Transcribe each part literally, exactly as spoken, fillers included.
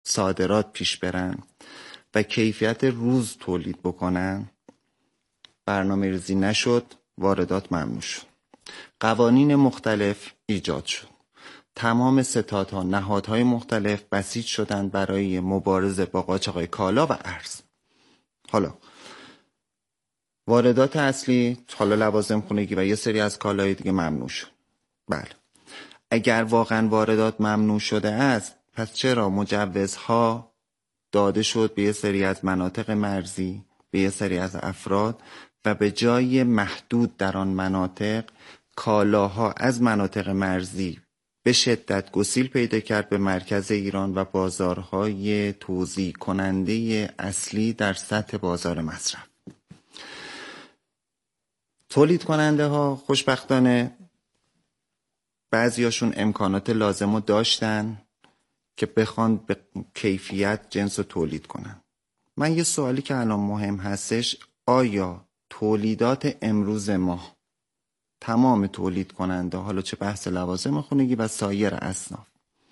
صادرات پیش برن و کیفیت روز تولید بکنن، برنامه ریزی نشد، واردات ممنوع شد. قوانین مختلف ایجاد شد. تمام ستادها، نهادهای مختلف بسیج شدند برای مبارزه با قاچاق کالا و ارز. حالا واردات اصلی، حالا لوازم خونگی و یه سری از کالای دیگه ممنوع شد. بله، اگر واقعا واردات ممنوع شده است، پس چرا مجوزها داده شد به یه سری از مناطق مرزی، به یه سری از افراد و به جای محدود در آن مناطق کالاها از مناطق مرزی به شدت گسیل پیدا کرد به مرکز ایران و بازارهای توزیع کننده اصلی در سطح بازار مصرف. تولید کننده ها خوشبختانه بعضیاشون امکانات لازم رو داشتن که بخوان به کیفیت جنس رو تولید کنن. من یه سوالی که الان مهم هستش، آیا تولیدات امروز ما، تمام تولید کننده، حالا چه بحث لوازم خونگی و سایر اصناف،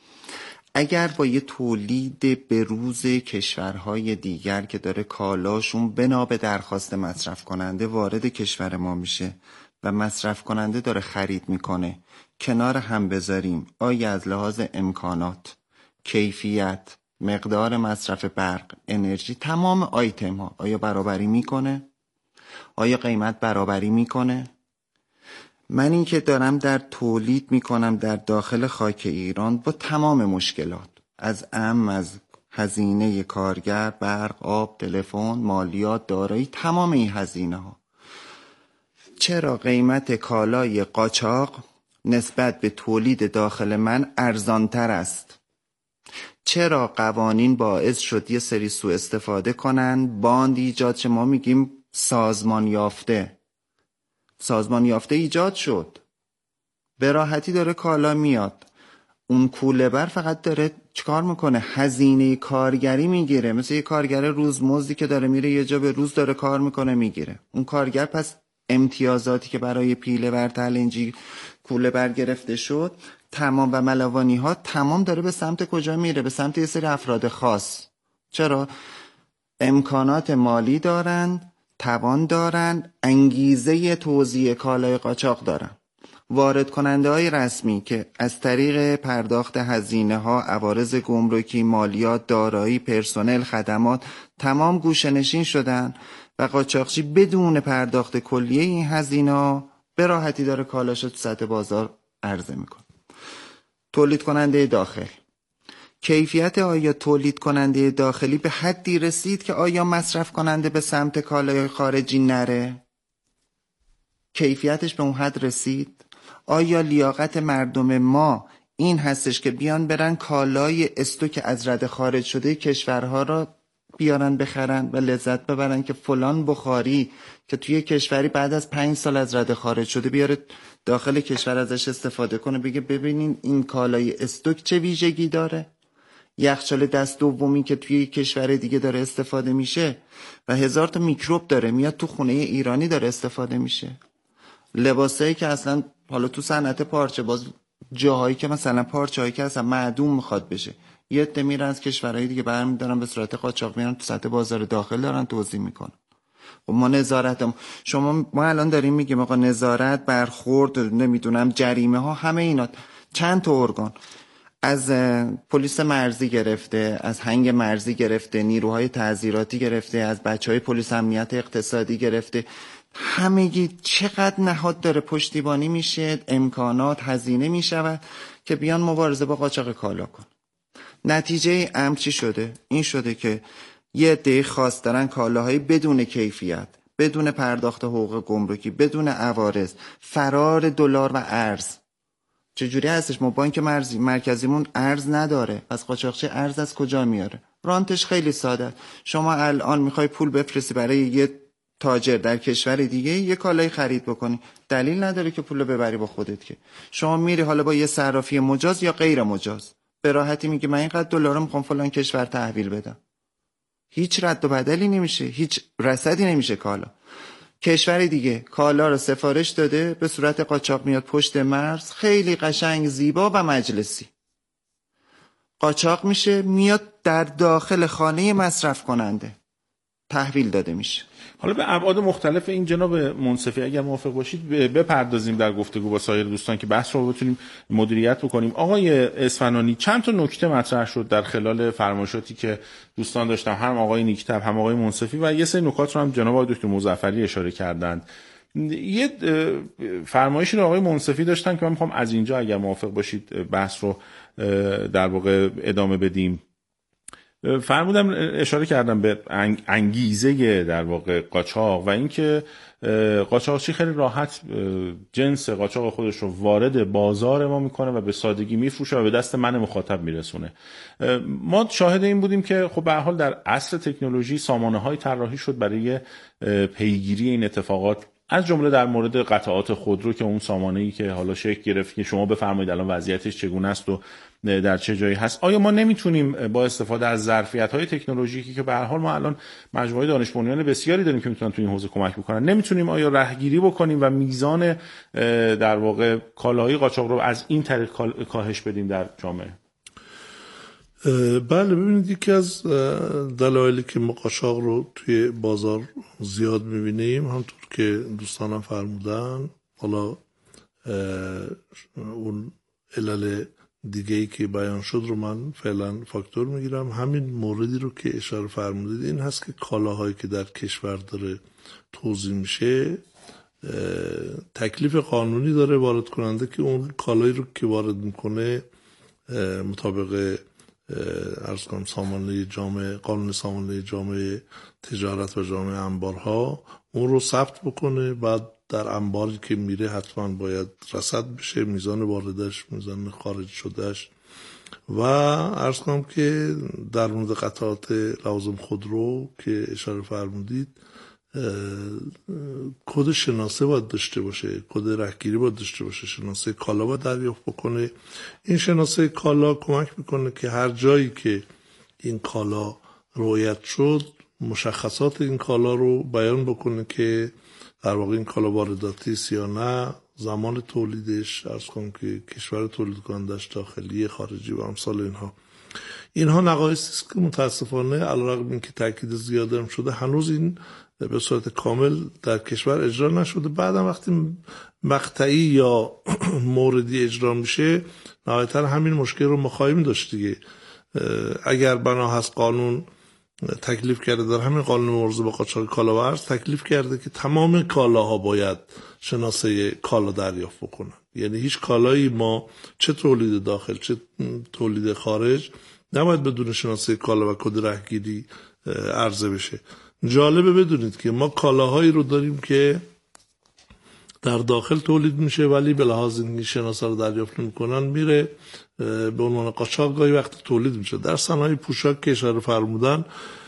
اگر با یه تولید به روز کشورهای دیگر که داره کالاشون بنا به درخواست مصرف کننده وارد کشور ما میشه و مصرف کننده داره خرید میکنه، کنار هم بذاریم، آیا از لحاظ امکانات، کیفیت، مقدار مصرف برق، انرژی، تمام آیتم ها آیا برابری میکنه؟ آیا قیمت برابری میکنه؟ من این که دارم در تولید میکنم در داخل خاک ایران با تمام مشکلات، از ام از هزینه کارگر، برق، آب، تلفن، مالیات، دارایی، تمام این هزینه ها، چرا قیمت کالای قاچاق نسبت به تولید داخل من ارزانتر است؟ چرا قوانین باعث شد یه سری سوء استفاده کنن، باند ایجاد شه، ما میگیم سازمان یافته، سازمان یافته ایجاد شد، به راحتی داره کالا میاد، اون کوله بر فقط داره چیکار میکنه؟ هزینه کارگری میگیره، مثل یه کارگر روزمزدی که داره میره یه جا به روز داره کار میکنه میگیره. اون کارگر پس امتیازاتی که برای پیله بر تلنجی کوله بر گرفته شد تمام و ملوانی ها تمام داره به سمت کجا میره؟ به سمت یه سری افراد خاص. چرا؟ امکانات مالی دارن، توان دارن، انگیزه توزیع کالای قاچاق دارن. وارد کننده های رسمی که از طریق پرداخت هزینه ها، عوارض گمرکی، مالیات، دارایی، پرسنل، خدمات تمام گوشه‌نشین شدن و قاچاقچی بدون پرداخت کلیه این هزینه ها به راحتی داره کالاشو تو سطح بازار عرضه میکنه. تولید کننده داخل، کیفیت آیا تولید کننده داخلی به حدی رسید که آیا مصرف کننده به سمت کالای خارجی نره؟ کیفیتش به اون حد رسید؟ آیا لیاقت مردم ما این هستش که بیان برن کالای استوک از رده خارج شده کشورها را بیارن بخرن و لذت ببرن که فلان بخاری که توی کشوری بعد از پنج سال از رده خارج شده بیاره داخل کشور ازش استفاده کنه، بگه ببینین این کالای استوک چه ویژگی داره؟ یخچال دست دومی که توی کشور دیگه داره استفاده میشه و هزار تا میکروب داره میاد تو خونه ایرانی داره استفاده میشه. لباسایی که اصلا حالا تو صنعت پارچه باز جاهایی که مثلا پارچه هایی که اصلا معدوم میخواد بشه، یه عده میرن از کشورهای دیگه برمیدارن به صورت قاچاق میارن تو سطح بازار داخل دارن توزیع میکنن. و ما نظارت شما ما الان داریم میگیم آقا نظارت، برخورد، نمیدونم جریمه ها، همه اینا چند تا ارگان، از پلیس مرزی گرفته، از هنگ مرزی گرفته، نیروهای تعزیراتی گرفته، از بچهای پلیس امنیت اقتصادی گرفته، همگی چقدر نهاد داره پشتیبانی میشه، امکانات هزینه میشود که بیان مبارزه با قاچاق کالا کن. نتیجه امر چی شده؟ این شده که یه عده خاص دارن کالاهای بدون کیفیت، بدون پرداخت حقوق گمرکی، بدون عوارض، فرار دلار و ارز. چجوری هستش؟ ما بانک مرزی مرکزیمون ارز نداره، پس قاچاقچی ارز از کجا میاره؟ رانتش خیلی ساده. شما الان میخوای پول بفرستی برای یه تاجر در کشور دیگه یه کالای خرید بکنی، دلیل نداره که پولو ببری با خودت، که شما میری حالا با یه صرافی مجاز یا غیر مجاز به راحتی میگه من اینقدر دلار میخوام فلان کشور تحویل بدم، هیچ رد و بدلی نمیشه، هیچ رصدی نمیشه کالا. کشور دیگه کالا رو سفارش داده به صورت قاچاق میاد پشت مرز، خیلی قشنگ، زیبا و مجلسی. قاچاق میشه، میاد در داخل خانه مصرف کننده تحویل داده میشه. حالا به ابعاد مختلف این جناب منصفی اگر موافق باشید بپردازیم در گفتگو با سایر دوستان که بحث رو بتونیم مدیریت بکنیم. آقای اصفهانی، چند تا نکته مطرح شد در خلال فرمایشاتی که دوستان داشتم، هم آقای نیکتب هم آقای منصفی، و یه سری نکات رو هم جناب آقای دکتر مظفری اشاره کردند. یه فرمایشی رو آقای منصفی داشتن که من میخوام از اینجا اگر موافق باشید بحث رو در واقع ادامه بدیم. فرمودم، اشاره کردم به انگیزه در واقع قاچاق و اینکه قاچاقچی خیلی راحت جنس قاچاق خودش رو وارد بازار ما میکنه و به سادگی میفروشه و به دست من مخاطب میرسونه. ما شاهد این بودیم که خب به هر حال در عصر تکنولوژی سامانه‌های طراحی شد برای پیگیری این اتفاقات، از جمله در مورد قطعات خودرو که اون سامانه‌ای که حالا شکل گرفت که شما بفرمایید الان وضعیتش چگونه است و در چه جایی هست. آیا ما نمیتونیم با استفاده از ظرفیت‌های تکنولوژیکی که به هر حال ما الان مجموعه دانش بنیان بسیاری داریم که میتونن تو این حوزه کمک بکنن، نمیتونیم آیا رهگیری بکنیم و میزان در واقع کالاهای قاچاق رو از این طریق کاهش بدیم در جامعه؟ بله، ببینید یکی از دلایلی که ما قاچاق رو توی بازار زیاد میبینیم، همونطور که دوستانم فرمودن، حالا اون علل دیگه‌ای که بیان شد رو من فعلا فاکتور میگیرم. همین موردی رو که اشاره فرمودید این هست که کالاهایی که در کشور داره توزیع میشه تکلیف قانونی داره وارد کننده که اون کالایی رو که وارد میکنه مطابق عرض کنم سامانه جامعه، قانون سامانه جامعه تجارت و جامعه انبارها اون رو ثبت بکنه. بعد در انباری که میره حتما باید رصد بشه، میزان واردش، میزان خارج شدهش. و عرض کنم که در مورد قطعات لوازم خودرو که اشاره فرمودید، کد شناسه باید داشته باشه، کد رهگیری باید داشته باشه، شناسه کالا باید دریافت بکنه. این شناسه کالا کمک میکنه که هر جایی که این کالا رعایت شد مشخصات این کالا رو بیان بکنه که در واقع این کالا وارداتی است یا نه، زمان تولیدش، عرض کنم که کشور تولید کنندش داخلی، خارجی و امثال اینها. اینها نقایصی است که متاسفانه علیرغم اینکه تاکید زیاد هم شده هنوز این به صورت کامل در کشور اجرا نشده. بعدم وقتی مقطعی یا موردی اجرا میشه نهایتا همین مشکل رو ما خواهیم داشت دیگه. اگر بنا هست قانون تکلیف کرده، در همین قانون مربوط به قاچاق کالا و ارز تکلیف کرده که تمام کالاها باید شناسه کالا دریافت بکنن، یعنی هیچ کالایی ما چه تولید داخل چه تولید خارج نباید بدون شناسه کالا و کد رهگیری عرضه بشه. جالبه بدونید که ما کالاهایی رو داریم که در داخل تولید میشه ولی به لحاظ اینکه شناسه رو دریافت نمی‌کنن میره به عنوان قاچاق گاهی وقت تولید میشه. در صنایع پوشاک که اشاره فرمودن،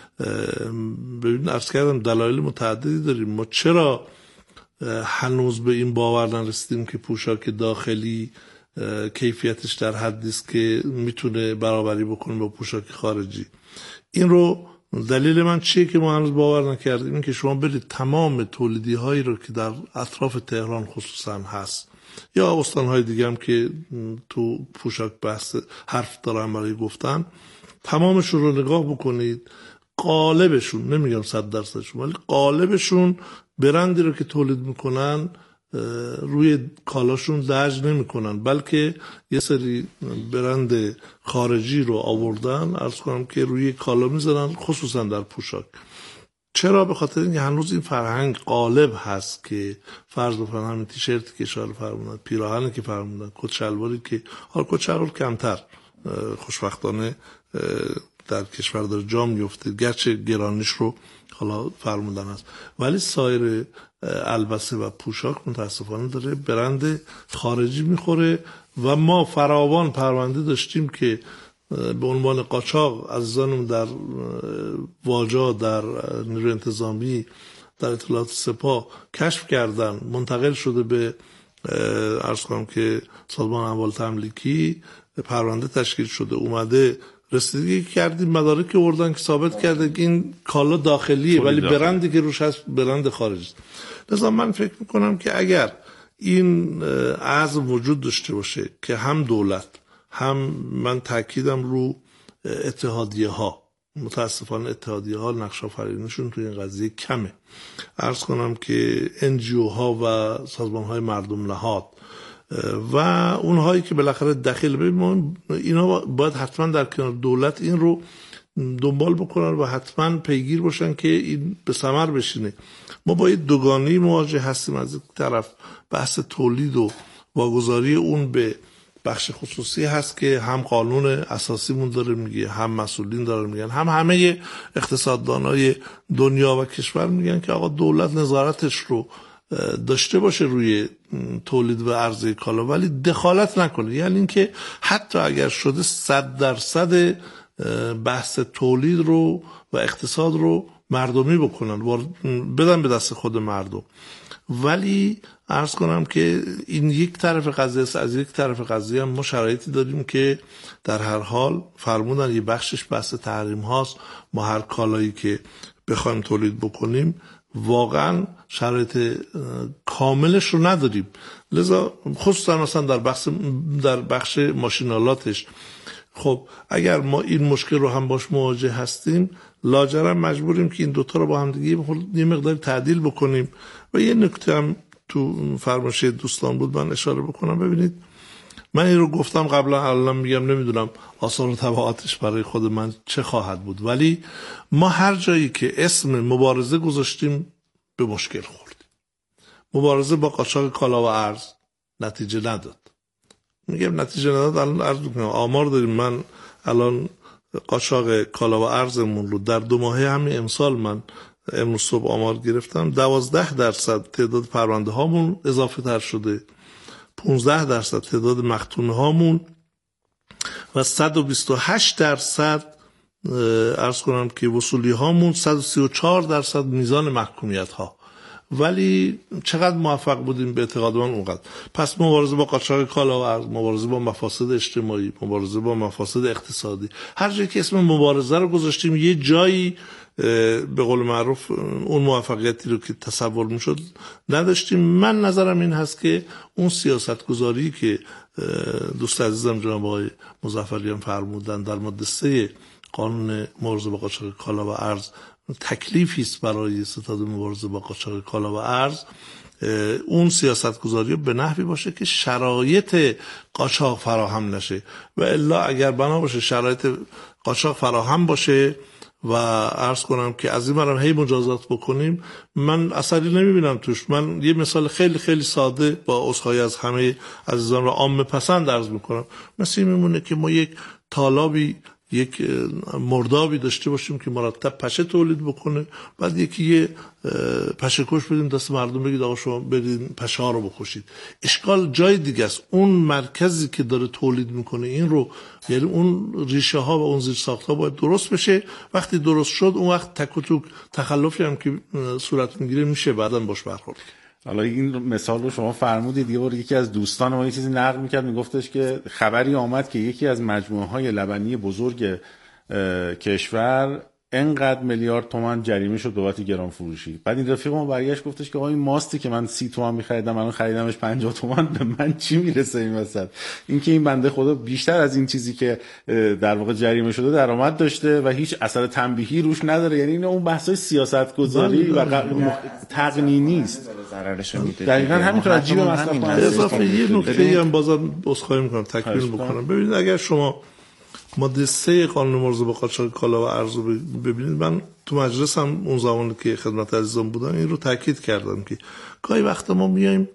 ببین عرض کردم دلایل متعددی داریم. ما چرا هنوز به این باور نرسیدیم که پوشاک داخلی کیفیتش در حدی است که میتونه برابری بکنه با پوشاک خارجی؟ این رو دلیل من چیه که ما هنوز باور نکردیم؟ این که شما برید تمام تولیدی هایی رو که در اطراف تهران خصوصا هست یا استانهای دیگه هم که تو پوشاک بحث حرف دارم برای گفتن، تمامشون رو نگاه بکنید، قالبشون، نمیگم صد درصدشون ولی قالبشون برندی رو که تولید میکنن روی کالاشون لج نمیکنن، بلکه یه سری برند خارجی رو آوردن عرض کنم که روی کالا میزنن، خصوصا در پوشاک. چرا؟ به خاطر اینکه هنوز این فرهنگ غالب هست که فرض بکنن همین تیشرتی که اشاره فرمودن، پیراهنی که فرمودن، کت شلواری که حالا کت شلوار کمتر خوشبختانه در کشور داره جا میفته، گرچه گرانیش رو حالا فرمودن است، ولی سایر البسه و پوشاک متاسفانه داره برند خارجی میخوره. و ما فراوان پرونده داشتیم که به عنوان قاچاق عزیزانم در واجا، در نیروی انتظامی، در اطلاعات سپاه کشف کردن، منتقل شده به عرض کنم که سازمان اموال تملیکی، پرونده تشکیل شده، اومده رسیدگی کردیم، مدارک آوردن که ثابت کرده که این کالا داخلیه ولی برندی که روش هست برند خارجی است. لذا من فکر میکنم که اگر این عزم وجود داشته باشه که هم دولت هم من تاکیدم رو اتحادیه ها. متاسفانه اتحادیه ها نقش آفرینیشون توی این قضیه کمه. عرض کنم که ان جی او ها و سازمان های مردم نهاد و اونهایی که بالاخره دخیل ببینیم، اینا باید حتما در کنار دولت این رو دنبال بکنن و حتما پیگیر باشن که این به ثمر بشینه. ما با یه دوگانی مواجه هستیم. از یک طرف بحث تولید و واگذاری اون به بخش خصوصی هست که هم قانون اساسیمون داره میگه، هم مسئولین داره میگن، هم همه اقتصاددانای دنیا و کشور میگن که آقا دولت نظارتش رو داشته باشه روی تولید و عرضه کالا، ولی دخالت نکنه. یعنی اینکه حتی اگر شده صد درصد بحث تولید رو و اقتصاد رو مردمی بکنن، بدن به دست خود مردم. ولی عرض کنم که این یک طرف قضیه است. از یک طرف قضیه هم ما شرایطی داریم که در هر حال فرمودن یه بخشش بحث تحریم هاست. ما هر کالایی که بخوایم تولید بکنیم واقعا شرایط کاملش رو نداریم. لذا خصوصا مثلا در بخش در بخش ماشینالاتش، خب اگر ما این مشکل رو هم باش مواجه هستیم، لاجرم مجبوریم که این دوتا رو با هم دیگه یه مقدار تعدیل بکنیم. و یه نکته هم تو فرمایش دوستان بود من اشاره بکنم. ببینید من این رو گفتم قبلا، الان میگم نمیدونم آثار و تبعاتش برای خود من چه خواهد بود، ولی ما هر جایی که اسم مبارزه گذاشتیم به مشکل خوردیم. مبارزه با قاچاق کالا و ارز نتیجه نداد. میگم نتیجه نداد، الان عرض میکنم آمار داریم. من الان قاچاق کالا و ارزمون رو در دو ماهه همین امسال من امروز صبح آمار گرفتم، دوازده درصد تعداد پرونده هامون اضافه تر شده، پانزده درصد تعداد مختومه هامون و صد و بیست و هشت درصد عرض کنم که وصولی هامون، صد و سی و چهار درصد میزان محکومیت ها. ولی چقدر موفق بودیم به اعتقاد من اونقدر. پس مبارزه با قاچاق کالا و ارز، مبارزه با مفاسد اجتماعی، مبارزه با مفاسد اقتصادی، هر جایی که اسم مبارزه رو گذاشتیم یه جایی به قول معروف اون موفقیتی رو که تصور میشد نداشتیم. من نظرم این هست که اون سیاست گذاری که دوست عزیزم جناب آقای مظفریان فرمودن در ماده سه قانون مبارزه با قاچاق کالا و ارز تکلیفی است برای ستاد مبارزه با قاچاق کالا و ارز، اون سیاست گذاری به نحوی باشه که شرایط قاچاق فراهم نشه. و الا اگر بنا باشه شرایط قاچاق فراهم باشه و عرض کنم که از این برم هی مجازات بکنیم، من اثری نمیبینم توش. من یه مثال خیلی خیلی ساده با عذرخواهی از همه عزیزان را عامه پسند عرض میکنم. مثل این میمونه که ما یک تالابی، یک مردابی داشته باشیم که مرتب پشه تولید بکنه، بعد یکی یه پشه کش بدیم دست مردم بگید آقا شما برید پشه ها رو بکشید. اشکال جای دیگه است. اون مرکزی که داره تولید میکنه این رو، یعنی اون ریشه ها و اون زیر ساخت ها باید درست بشه. وقتی درست شد اون وقت تک و توک تخلفی هم که صورت میگیره میشه بعداً باش برخورد. حالا این مثال رو شما فرمودید، یه بار یکی از دوستان ما یه چیزی نقل میکرد، میگفتش که خبری آمد که یکی از مجموعه های لبنی بزرگ کشور انقدر میلیارد تومان جریمه شد بابت گران فروشی. بعد این رفیق ما برگشت گفتش که آقا این ماستی که من سی تومان می‌خریدم الان خریدمش پنجاه تومان، به من چی میرسه این وسط؟ این که این بنده خدا بیشتر از این چیزی که در واقع جریمه شده درآمد داشته و هیچ اثر تنبیهی روش نداره. یعنی این اون بحث‌های سیاست‌گذاری و تقنینی است. دقیقاً همینطور از جیب مصرف کننده. اضافه یه نکته هم بازم عذرخواهی می‌کنم تکمیل بکنم. ببینید اگر شما ماده سه قانون مبارزه با قاچاق کالا و ارز رو ببینید، من تو مجلس هم اون زمانی که خدمت عزیزان بودم این رو تاکید کردم که گاهی وقتا ما میایم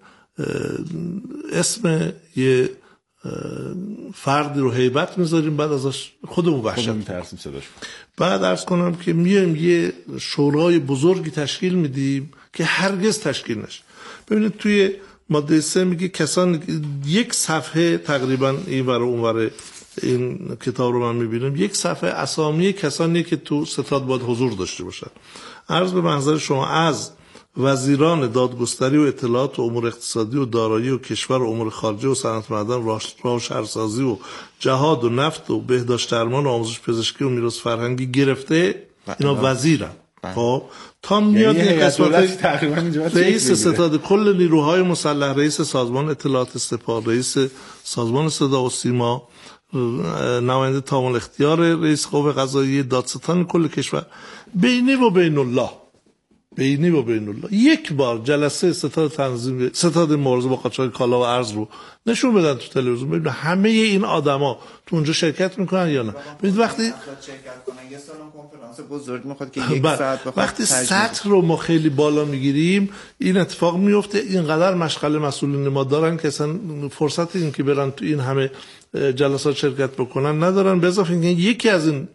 اسم یه فردی رو هیبت میذاریم، بعد ازش خودمون وحشت میترسیم صداش. بعد عرض کنم که میایم یه شورای بزرگی تشکیل میدیم که هرگز تشکیل نشه. ببینید توی ماده سه میگه کسان، یک صفحه تقریبا این ور اون ور این کتاب رو من میبینم، یک صفحه اسامی کسانی که تو ستاد باید حضور داشته باشن. عرض به محضر شما از وزیران دادگستری و اطلاعات و امور اقتصادی و دارایی و کشور و امور خارجه و صنعت معدن و شهرسازی و جهاد و نفت و بهداشت درمان و آموزش پزشکی و میراث فرهنگی گرفته، اینا وزیرن. خب تا میاد این قسمت رئیس ستاد کل نیروهای مسلح، رئیس سازمان اطلاعات سپاه، رئیس سازمان صدا و سیما، نماینده تامل اختیار رئیس قوه قضاییه، دادستان کل کشور، بینی و بین الله بینی و بین الله یک بار جلسه ستاد تنظیم ستاد مبارزه با قاچاق کالا و ارز رو نشون بدن تو تلویزیون، ببینید همه این آدما تو اونجا شرکت میکنن یا نه. ببینید وقتی شرکت کنن یه سالن کنفرانس بزرگ میخواد که یک ساعت بخواد، وقتی سطح رو ما خیلی بالا میگیریم این اتفاق میفته. اینقدر مشغله مسئولین ما دارن که اصلا فرصت این که برن تو این همه جلسات شرکت بکنن ندارن. به اضافه اینکه یکی از این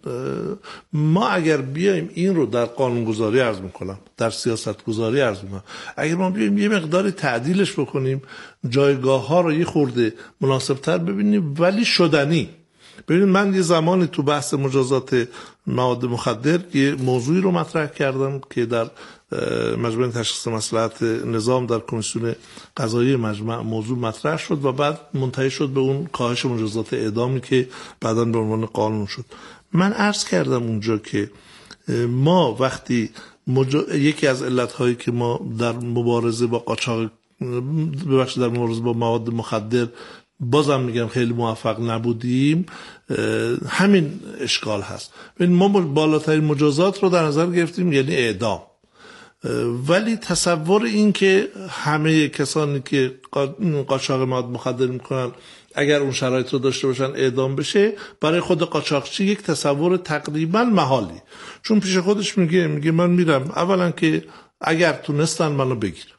ما اگر بیایم این رو در قانونگذاری عرض میکنم، در سیاست گذاری عرض میکنم، اگر ما بیایم یه مقداری تعدیلش بکنیم، جایگاه ها رو یه خورده مناسب تر ببینیم ولی شدنی. ببینید من یه زمانی تو بحث مجازات مواد مخدر یه موضوعی رو مطرح کردم که در مجمع تشخیص مصلحت نظام در کمیسیون قضایی مجمع موضوع مطرح شد و بعد منتهی شد به اون کاهش مجازات اعدامی که بعداً به عنوان قانون شد. من عرض کردم اونجا که ما وقتی مجا... یکی از علتهایی که ما در مبارزه با قاچاق ببخشید در مبارزه با مواد مخدر بازم میگم خیلی موفق نبودیم، همین اشکال هست. ما بالاترین مجازات رو در نظر گرفتیم، یعنی اعدام، ولی تصور این که همه کسانی که قاچاق مواد مخدر میکنن اگر اون شرایط رو داشته باشن اعدام بشه، برای خود قاچاقچی یک تصور تقریبا محالی. چون پیش خودش میگه میگه من میرم، اولا که اگر تونستن منو بگیرن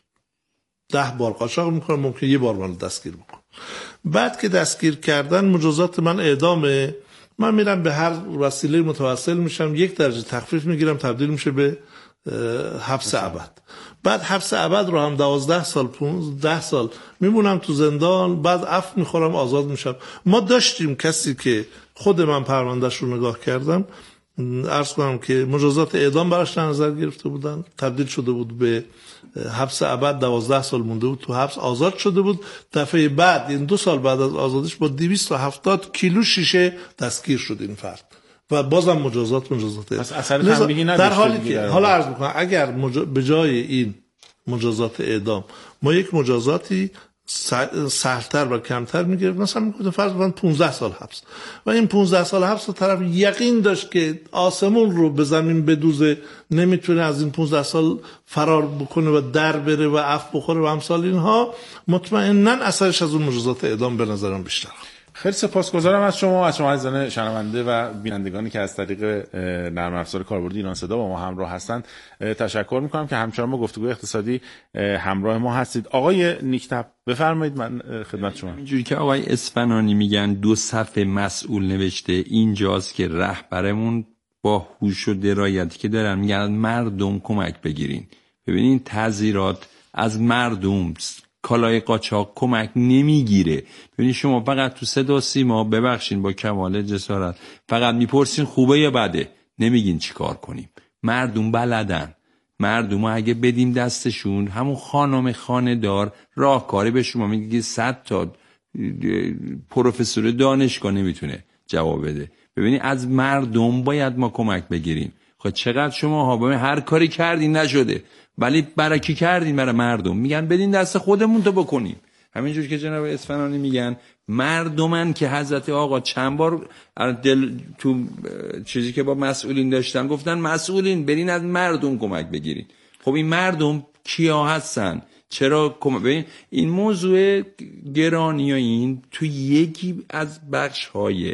ده بار قاچاق میکنم، ممکن یه بار منو دستگیر بکن. بعد که دستگیر کردن مجازات من اعدامه، من میرم به هر وسیله متوسل میشم، یک درجه تخفیف میگیرم، تبدیل میشه به حبس ابد. بعد حبس ابد رو هم دوازده سال پونزده سال میمونم تو زندان، بعد عفو میخورم، آزاد میشم. ما داشتیم کسی که خود من پروندهش رو نگاه کردم، عرض کنم که مجازات اعدام براش در نظر گرفته بودن، تبدیل شده بود به حبس ابد، دوازده سال مونده بود تو حبس، آزاد شده بود. دفعه بعد این دو سال بعد از آزادیش با دویست و هفتاد کیلو شیشه دستگیر شد این فرد و بازم مجازات مجازات اعدام. در حالی که حالا عرض میکنم اگر مجا... به جای این مجازات اعدام ما یک مجازاتی سهل‌تر و کمتر میگرفت، مثلا میگفت فرض کن پانزده سال حبس، و این پانزده سال حبس رو طرف یقین داشت که آسمون رو به زمین بدوزه، نمیتونه از این پانزده سال فرار بکنه و در بره و عفو بخوره و امثال اینها، مطمئناً اثرش از اون مجازات اعدام به نظرم بیشتر. خیلی سپاسگزارم از شما، از شما عزیزان شنونده و بینندگانی که از طریق نرم افزار کاربردی ایران صدا با ما همراه هستند تشکر میکنم که همچنان با گفتگوی اقتصادی همراه ما هستید. آقای نیکتب بفرمایید، من خدمت شما. اینجوری که آقای اصفهانی میگن دو صفحه مسئول نوشته، اینجاست که رهبرمون با هوش و درایتی که دارن میگن مردم کمک بگیرین. ببینین تعزیرات از مردم، کالای قاچاق کمک نمیگیره. ببینید شما فقط تو صدا سیما، ببخشین با کمال جسارت، فقط میپرسین خوبه یا بده، نمیگین چی کار کنیم. مردم بلدن. مردم اگه بدیم دستشون، همون خانم خانه‌دار راهکاری به شما میگه صد تا پروفسور دانشگاه نمیتونه جواب بده. ببینید از مردم باید ما کمک بگیریم. خب چقدر شما ها ببین هر کاری کردین نشده، ولی برای کی کردین؟ برای مردم. میگن بدین دست خودمون تو بکنیم. همینجور که جناب اصفهانی میگن مردمن که حضرت آقا چند بار دل تو چیزی که با مسئولین داشتن گفتن مسئولین برین از مردم کمک بگیرین. خب این مردم کیا هستن؟ چرا کمک ببین این موضوع گرانی و این تو یکی از بخش‌های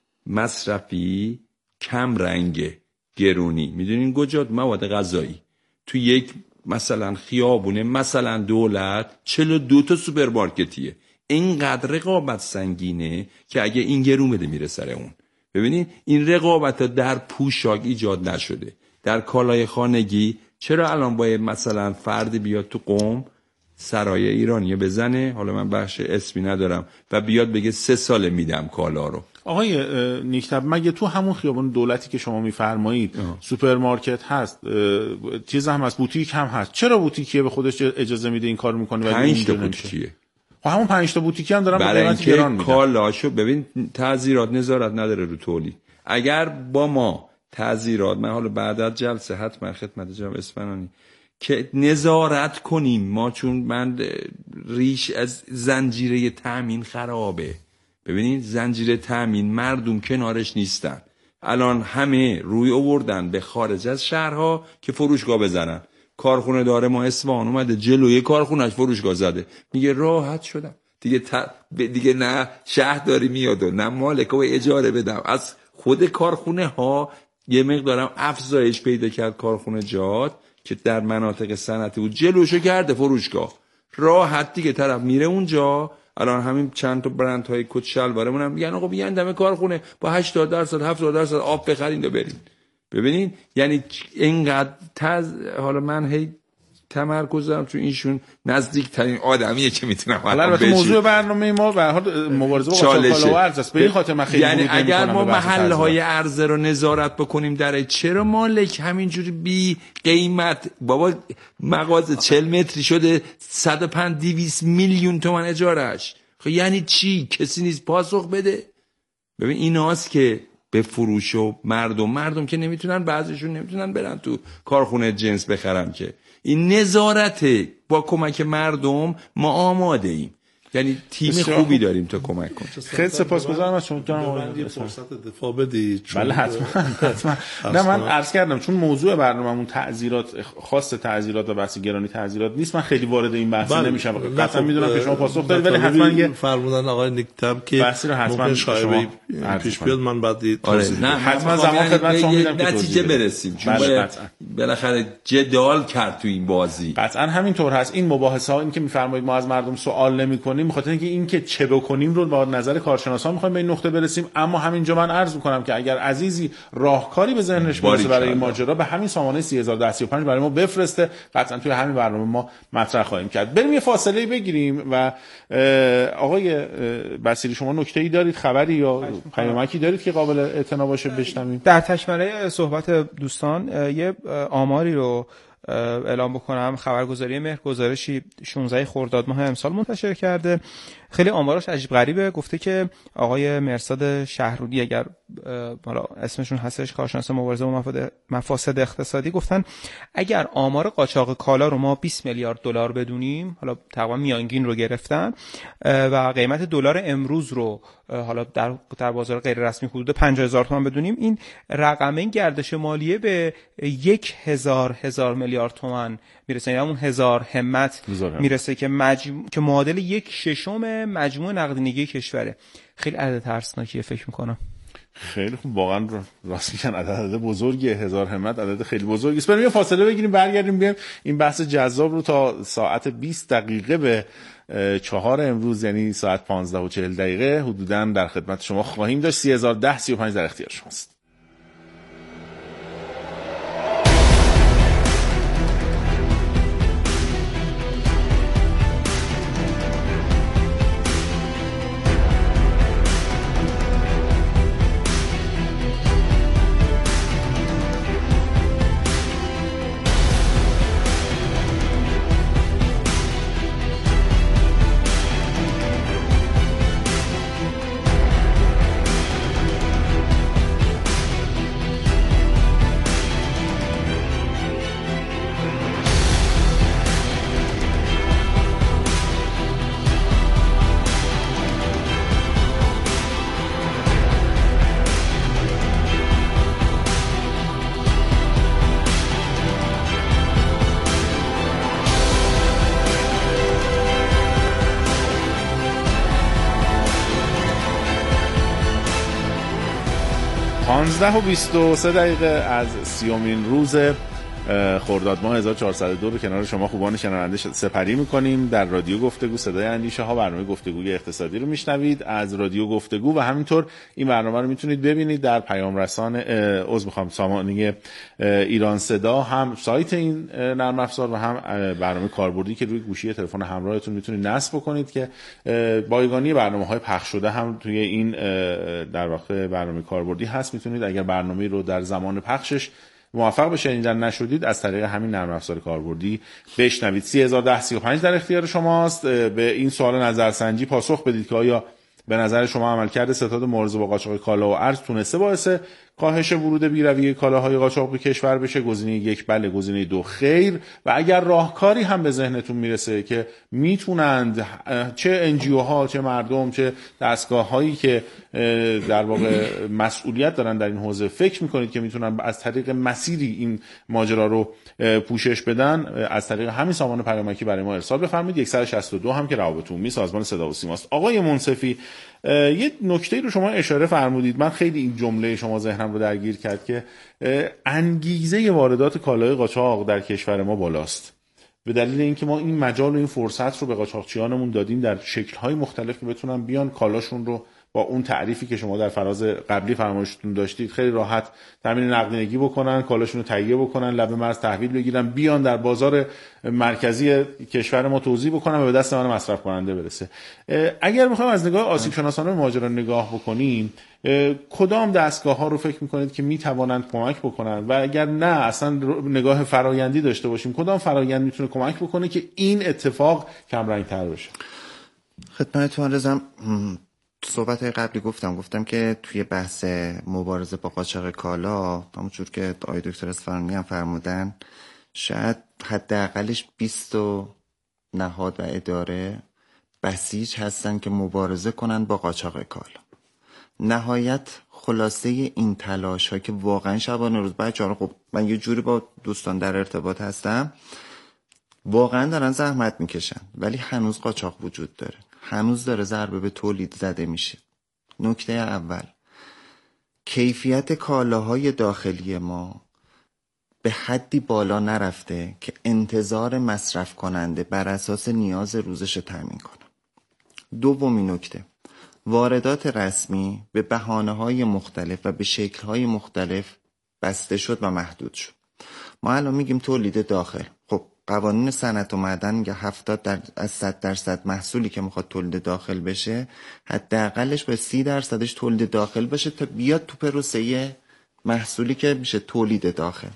مصرفی کم رنگه گرونی، میدونین کجا؟ مواد غذایی. تو یک مثلا خیابونه، مثلا دولت چهل و دو تا سوپرمارکتیه، اینقدر رقابت سنگینه که اگه این گرون بده میره سر اون. ببینید این رقابت در پوشاک ایجاد نشده، در کالای خانگی. چرا الان باید مثلا فرد بیاد تو قم سرای ایرانی بزنه، حالا من بخش اسمی ندارم، و بیاد بگه سه ساله میدم کالا رو؟ آقای نیکتب مگه تو همون خیابان دولتی که شما میفرمایید سوپرمارکت هست، چیز هم هست، بوتیک هم هست، چرا بوتیکیه به خودش اجازه میده این کارو میکنه؟ پنج تا بوتیکیه. خب همون پنج تا بوتیکی هم دارن با قیمت گران میدن. کالاشو ببین، تعزیرات نظارت نداره رو تولید. اگر با ما تعزیرات، من حالا بعد از جلسه حتما خدمت جناب اصفهانی که نظارت کنیم ما، چون من ریش از زنجیره تامین خرابه. ببینید زنجیره تامین مردم کنارش نیستن. الان همه روی آوردن به خارج از شهرها که فروشگاه بزنن. کارخونه داره ما اصفهان اومده جلوی کارخونه‌اش فروشگاه زده، میگه راحت شدم دیگه ت... دیگه نه شهرداری میاد و نه مالک و اجاره بدم. از خود کارخونه ها یه مقدارم افزایش پیدا کرد کارخونه جات که در مناطق صنعتی بود جلوشو کرده فروشگاه، راحت دیگه طرف میره اونجا. الان همین چند تا برند های کت شلوارمون هم میگن آقا بیان دم کارخونه با هشتاد درصد هفتاد درصد آب بخرید و برید. ببینید یعنی اینقدر تز... حالا من هی تمرکز دارم چون ایشون نزدیک ترین آدمیه که میتونم البته موضوع برنامه ما به هر حال مبارزه با قاچاق کالا و ارز است. به این خاطر من خیلی یعنی اگر ما محله های عرضه رو نظارت بکنیم در چرا مالک همینجوری بی قیمت بابا مغازه چهل متری شده صد و پنج دویست میلیون تومان اجارهش، خب یعنی چی؟ کسی نیست پاسخ بده. ببین ایناست که به فروش و مردم مردم که نمیتونن، بعضیشون نمیتونن برن تو کارخونه جنس بخرن که این نظارته. با کمک مردم ما آماده ایم، یعنی تیم خوبی داریم تا کمک کنیم. خیلی سپاسگزارم از شما جناب. یه فرصت دفاع بدید. بله حتما حتما. نه من عرض کردم چون موضوع برنامه‌مون تعزیرات خاص تعزیرات و بحث گرانی تعزیرات نیست، من خیلی وارد این بحث نمیشم. قطعا میدونم که شما پاسخ دارید ولی حتما یه فرمودن آقای نیکتم که بحثی رو حتما شما پیش بیاد من بعد آره نه حتما زمان خدمت شما میدم که نتیجه برسیم چون بالاخره جدال کرد تو این بازی. قطعا همینطور هست. این مباحثه ها این که میفرمایید ما از مردم سوال نمی‌کنیم بخاطر اینکه این که چه بکنیم رو با نظر کارشناسان می‌خوایم به این نقطه برسیم. اما همینجا من عرض می‌کنم که اگر عزیزی راهکاری به ذهنش برسه برای این ماجرا به همین سامانه سه هزار و ده سی و پنج برای ما بفرسته، قطعا توی همین برنامه ما مطرح خواهیم کرد. بریم یه فاصله بگیریم و آقای بصیری شما نکته‌ای دارید، خبری یا پیامکی دارید که قابل اعتنا باشه بشنویم؟ در تکمله صحبت دوستان یه آماری رو اعلام بکنم. خبرگزاری مهر گزارشی شانزده خرداد ماه امسال منتشر کرده. خیلی آمارش عجیب غریبه. گفته که آقای مرصاد شهرودی، اگر حالا اسمشون هستش، کارشناس مبارزه با مفاسد اقتصادی، گفتن اگر آمار قاچاق کالا رو ما بیست میلیارد دلار بدونیم، حالا تقریبا میانگین رو گرفتن و قیمت دلار امروز رو حالا در در بازار غیر رسمی حدود پنجاه هزار تومان بدونیم، این رقمه گردش مالیه به یک هزار هزار میلیارد تومان میرسه، یعنی اون هزار همت میرسه که مجموع که معادل یک ششم مجموع نقدینگی کشوره. خیلی عدد ترسناکیه فکر میکنم. خیلی خوب، واقعا راست میگن عدد عدد بزرگیه، هزار همت عدد خیلی بزرگی است. بریم یه فاصله بگیریم برگردیم بیایم این بحث جذاب رو تا ساعت بیست دقیقه به چهار امروز یعنی ساعت پانزده و چهل دقیقه حدوداً در خدمت شما خواهیم داشت. سه هزار و ده سی و پنج در اختیار شماست. پانزده و بیست و سه دقیقه از سیومین روز خرداد ماه هزار و چهارصد و دو به کنار شما خوبان شنونده سپری میکنیم. در رادیو گفتگو صدای اندیشه ها برنامه گفتگوی اقتصادی رو میشنوید از رادیو گفتگو و همینطور این برنامه رو میتونید ببینید در پیام رسان عضو میخوام سامانه ایران صدا، هم سایت این نرم افزار و هم برنامه کاربردی که روی گوشی تلفن همراهتون میتونید نصب بکنید که بایگانی برنامه‌های پخش شده هم توی این در واقع برنامه کاربردی هست. میتونید اگر برنامه رو در زمان پخشش موفق به شنیدن نشدید از طریق همین نرم افزار کاربردی بشنوید. سه هزار و ده سی و پنج در اختیار شماست. به این سوال نظرسنجی پاسخ بدید که آیا به نظر شما عملکرد ستاد مبارزه با قاچاق کالا و ارز تونسته باعث کاهش ورود بی‌رویه کالاهای قاچاق به کشور بشه؟ گزینه یک بله، گزینه دو خیر. و اگر راهکاری هم به ذهنتون میرسه که میتونند چه انجیو ها، چه مردم، چه دستگاه هایی که در واقع مسئولیت دارن در این حوزه فکر میکنید که میتونن از طریق مسیری این ماجرا رو پوشش بدن، از طریق همین سامان پیامکی برای ما ارسال بفرمایید. صد و شصت و دو هم که روابط عمومی سازمان صدا و سیماست. آقای منصفی، یه نکته رو شما اشاره فرمودید، من خیلی این جمله شما ذهنم رو درگیر کرد که انگیزه واردات کالای قاچاق در کشور ما بالاست، به دلیل اینکه ما این مجال و این فرصت رو به قاچاقچیانمون دادیم در شکل‌های مختلف که بتونن بیان کالاشون رو با اون تعریفی که شما در فراز قبلی فرمایشتون داشتید خیلی راحت تامین نقدینگی بکنن، کالاشون رو تهیه بکنن، لب مرز تحویل بگیرن، بیان در بازار مرکزی کشور ما توزیع بکنن و به دست من مصرف کننده برسه. اگر میخوایم از نگاه آسیب شناسانه به ماجرا نگاه بکنیم، کدام دستگاه ها رو فکر میکنید که میتوانند کمک بکنن؟ و اگر نه اصلا نگاه فرایندی داشته باشیم، کدام فرایند میتونه کمک بکنه که این اتفاق کم رنگ تر بشه؟ خدمتتون رزم صحبت قبلی گفتم گفتم که توی بحث مبارزه با قاچاق کالا، همونجور که آقای دکتر اصفهانی هم فرمودن، شاید حداقلش بیست نهاد و اداره بسیج هستن که مبارزه کنن با قاچاق کالا. نهایت خلاصه این تلاش ها که واقعا شبانه روز بچه‌ها، خب من یه جوری با دوستان در ارتباط هستم، واقعا دارن زحمت میکشن، ولی هنوز قاچاق وجود داره، هنوز داره ضربه به تولید زده میشه. نکته اول، کیفیت کالاهای داخلی ما به حدی بالا نرفته که انتظار مصرف کننده بر اساس نیاز روزش تامین کنه. دومی نکته، واردات رسمی به بهانه‌های مختلف و به شکل‌های مختلف بسته شد و محدود شد. ما الان میگیم تولید داخل، خب قوانین صنعت و معدن میگه هفتاد در از صد درصد محصولی که میخواد تولید داخل بشه حداقلش به سی درصدش تولید داخل بشه تا بیاد تو پروسه محصولی که میشه تولید داخل.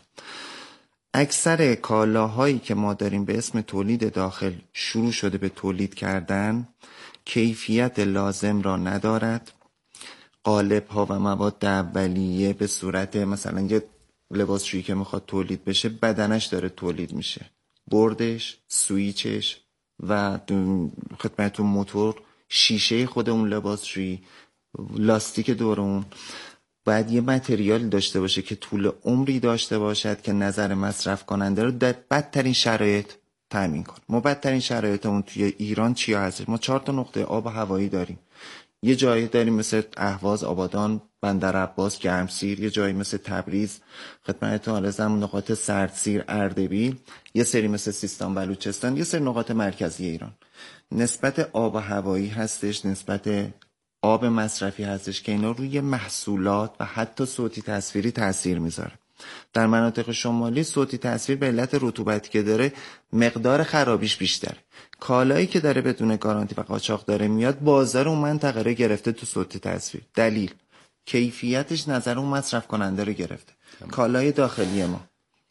اکثر کالاهایی که ما داریم به اسم تولید داخل شروع شده به تولید کردن، کیفیت لازم را ندارد. قالب ها و مواد اولیه به صورت مثلا یه لباسشویی که میخواد تولید بشه، بدنش داره تولید میشه، بردش، سویچش و خدمتون موتور، شیشه خود اون لباسشویی، لاستیک دور اون، باید یه متریال داشته باشه که طول عمری داشته باشد که نظر مصرف کننده رو در بدترین شرایط تامین کنه. ما بدترین شرایطمون توی ایران چی هست؟ ما چهار تا نقطه آب و هوایی داریم. یه جایی داریم مثل اهواز، آبادان، بندر عباس، گرمسیر، یه جایی مثل تبریز، خدمتتون عرضم نقاط سردسیر، اردبیل، یه سری مثل سیستان، بلوچستان، یه سری نقاط مرکزی ایران. نسبت آب و هوایی هستش، نسبت آب مصرفی هستش که اینا روی محصولات و حتی صوتی تصویری تاثیر میذاره. در مناطق شمالی صوتی تصویر به علت رطوبتی که داره مقدار خرابیش بیشتره. کالایی که داره بدون گارانتی و قاچاق داره میاد، بازار اون منطقه رو گرفته تو صوتی تصویر. دلیل کیفیتش نظر اون مصرف کننده رو گرفته. کالای داخلی ما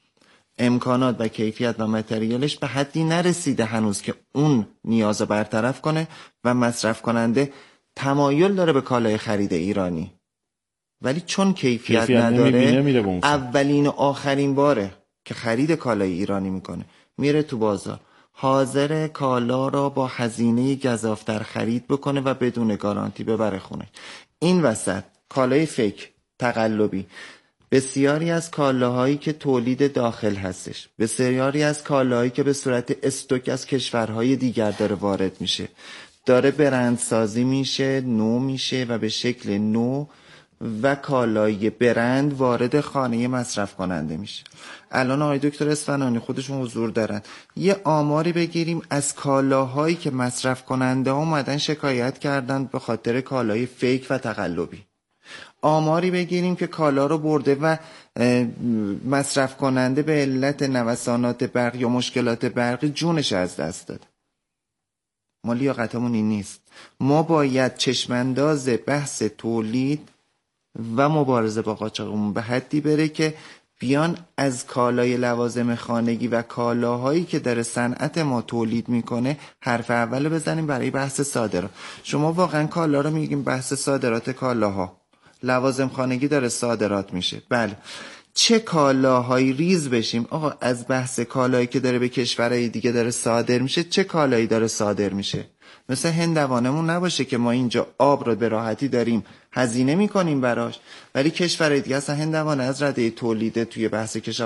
امکانات و کیفیت و متریالش به حدی نرسیده هنوز که اون نیاز برطرف کنه و مصرف کننده تمایل داره به کالای خرید ایرانی، ولی چون کیفیت, کیفیت نداره اولین و آخرین باره که خرید کالای ایرانی میکنه، میره تو بازار حاضر کالا را با هزینه گزافتر خرید بکنه و بدون گارانتی ببره خونه. این وسط کالای فیک، تقلبی، بسیاری از کالاهایی که تولید داخل هستش، بسیاری از کالاهایی که به صورت استوک از کشورهای دیگر داره وارد میشه، داره برندسازی میشه، نو میشه و به شکل نو و کالای برند وارد خانه مصرف کننده میشه. الان آقای دکتر اصفهانی خودشون حضور دارن، یه آماری بگیریم از کالاهایی که مصرف کننده اومدن شکایت کردن به خاطر کالای فیک و تقلبی. آماری بگیریم که کالا رو برده و مصرف کننده به علت نوسانات برقی یا مشکلات برقی جونش از دست داده. ما لیاقتمون این نیست. ما باید چشمانداز بحث تولید و مبارزه با قاچاقمون به حدی بره که بیان از کالای لوازم خانگی و کالاهایی که در صنعت ما تولید میکنه حرف اول بزنیم برای بحث صادرات. شما واقعا کالا رو میگیم بحث صادرات کالاها، لوازم خانگی داره صادرات میشه. بله، چه کالاهایی ریز بشیم آقا از بحث کالایی که داره به کشورهای دیگه داره صادر میشه، چه کالایی داره صادر میشه. مثل هندوانمون نباشه که ما اینجا آب رو به راحتی داریم هزینه میکنیم براش، ولی کشورهای دیگه اصلا هندوانه از رده تولید توی بحث کشاورزی